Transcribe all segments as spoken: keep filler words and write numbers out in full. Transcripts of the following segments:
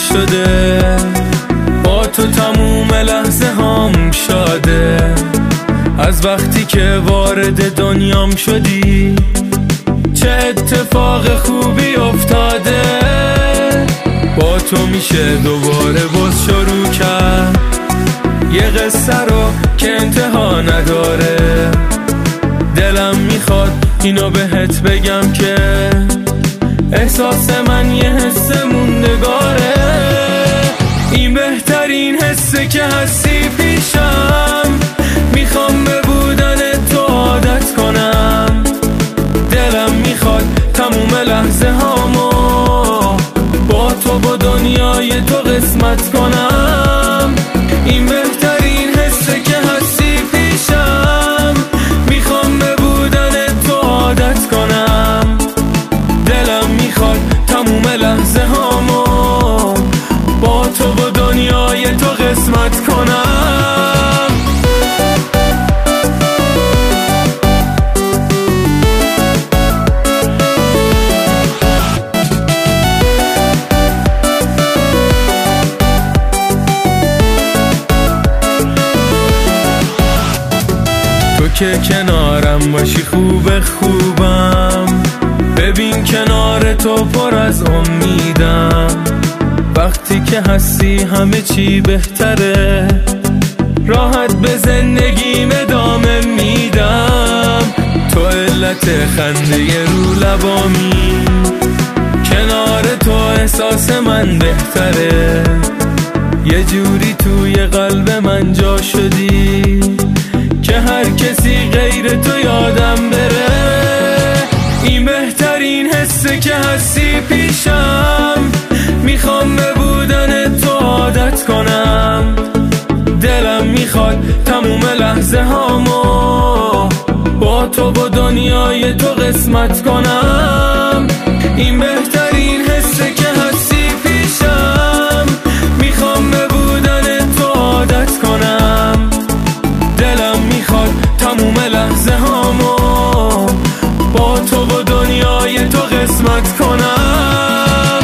شده، با تو تموم لحظه هام شاده. از وقتی که وارد دنیام شدی چه اتفاق خوبی افتاده. با تو میشه دوباره باز شروع کرد یه قصه رو که انتها نداره. دلم میخواد اینو بهت بگم که احساس من یه حس موندگاره. این بهترین حسه که هستی پیشم، میخوام به بودن تو عادت کنم. دلم میخواد تموم لحظه هامو با تو با دنیای تو قسمت کنم. این بهترین حسه که هستی پیشم، میخوام به بودن تو عادت کنم. دلم میخواد تموم لحظه هامو با تو با دنیای تو قسمت کنم. تو که کنارم باشی خوب خوبم، ببین کنار تو پر از امیدم. وقتی که هستی همه چی بهتره، راحت به زندگیم ادامه میدم. تو علت خنده رو لبامی، کنار تو احساس من بهتره. یه جوری توی قلب من جا شدی که هر کسی غیر تو یادم بره. این بهترین حسه که هستی پیشم، میخوام به بودن تو عادت کنم. دلم میخواد تموم لحظه هامو با تو با دنیای تو قسمت کنم. این بهترین حسه که هستی پیشم، میخوام به بودن تو عادت کنم. دلم میخواد تموم لحظه هامو با تو با دنیای تو قسمت کنم.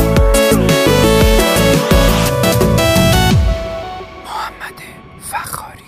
محمد فخاری.